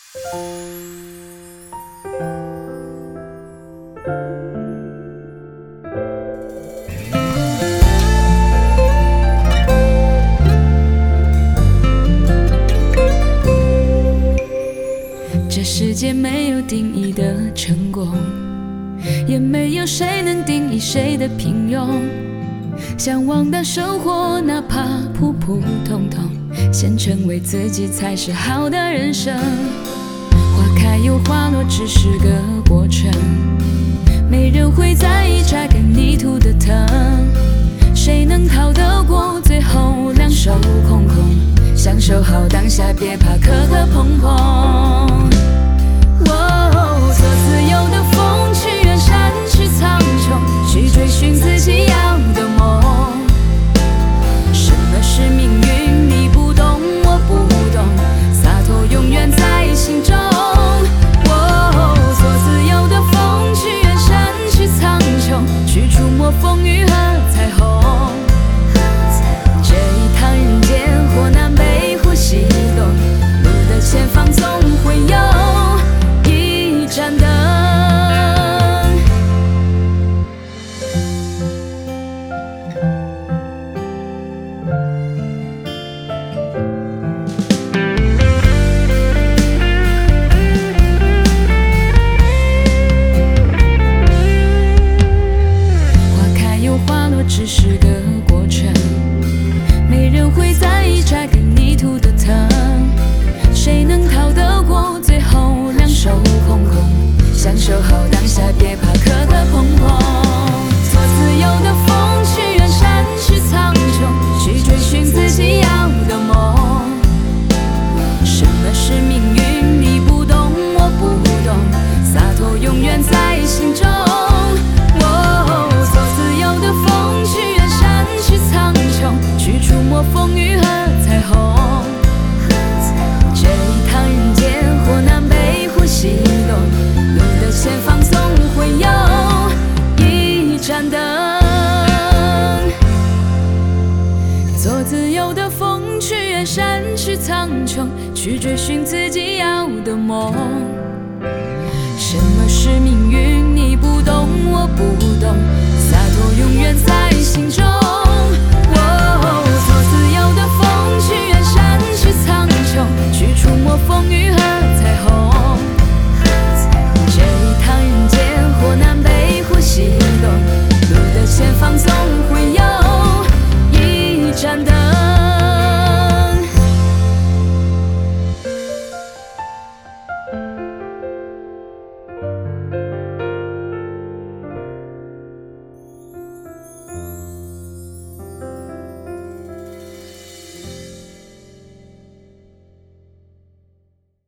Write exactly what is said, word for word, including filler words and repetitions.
这世界没有定义的成功，也没有谁能定义谁的平庸。向往的生活，哪怕普普通通，先成为自己才是好的人生。花开又花落，只是个过程，没人会在意摘干泥土的疼。谁能逃得过最后两手空空？享受好当下，别怕磕磕碰碰。哦，做自由的风，去远山，去苍穹，去追寻自己要的梦。什么是命运？你不懂，我不懂，洒脱永远在心中。哦，做自由的风，去远山，去苍穹，去触摸风雨和彩虹。这一趟人间，或南北或西东，路的前方总会有一盏灯。花开又花落，只是个过程，没人会在意摘干泥土的疼。谁能逃得过最后两手空空？享受好当下，别怕磕磕碰碰。做自由的风，去远山，去苍穹，去追寻自己要的梦。什么是命运？你不懂，我不懂，洒脱永远在心中。哦，做自由的风，去远山，去苍穹，去触摸风雨和彩虹。这一趟人间，或南北或西东，路的前方总会有一盏灯。做自由的风，去远山，去苍穹，去追寻自己要的梦。什么是命运？你不懂，我不懂，洒脱永远在心中。哦，做自由的风，去远山，去苍穹，去触摸风雨和